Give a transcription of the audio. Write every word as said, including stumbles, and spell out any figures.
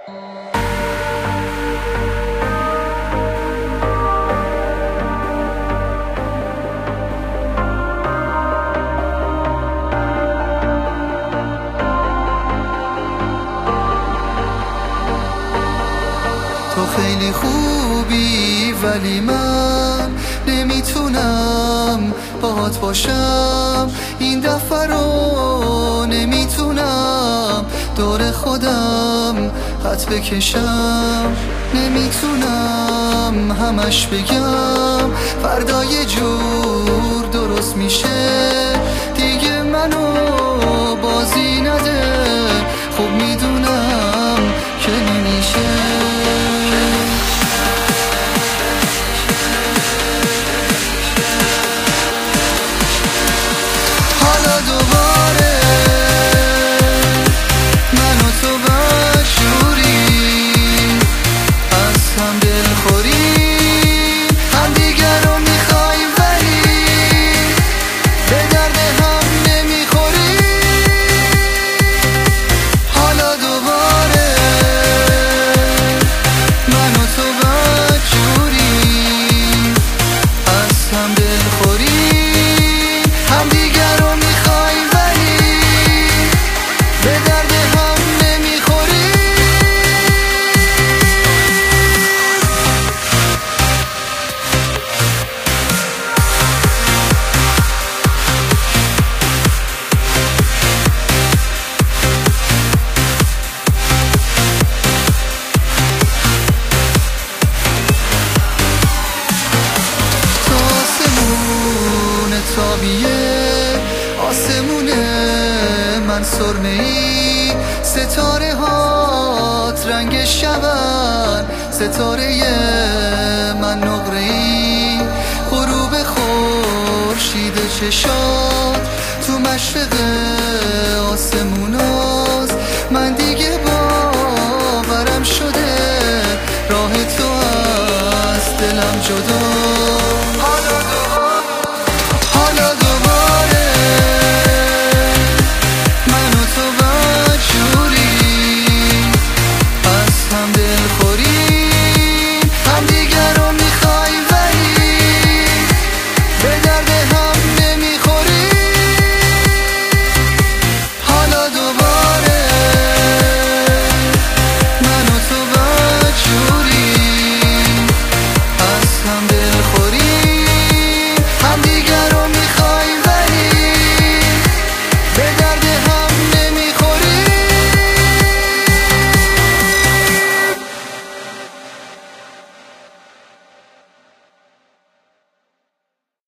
تو خیلی خوبی ولی من نمیتونم باهات باشم، این دفعه رو نمیتونم دور خودم خط بکشم، نمیتونم همش بگم فردا یه جور درست میشه، دیگه منو بازی نده، خب میدونم که نمیشه. حالا دوباره من و تو بشوریم، از هم دل خوریم، هم دیگر رو میخواییم ولی به درد هم نمیخوریم. حالا دوباره من و تو بشوریم، از هم دل خوریم، هم دیگر رو میخواییم ولی به درد هم نمیخوریم. تو آسمون تابیه، آسمون من سرمه ای، ستاره هات رنگ شبن، ستاره من نقره ای، غروب خورشید چشات تو مشرق آسموناست، من دیگه باورم شده راه تو از دلم جدا.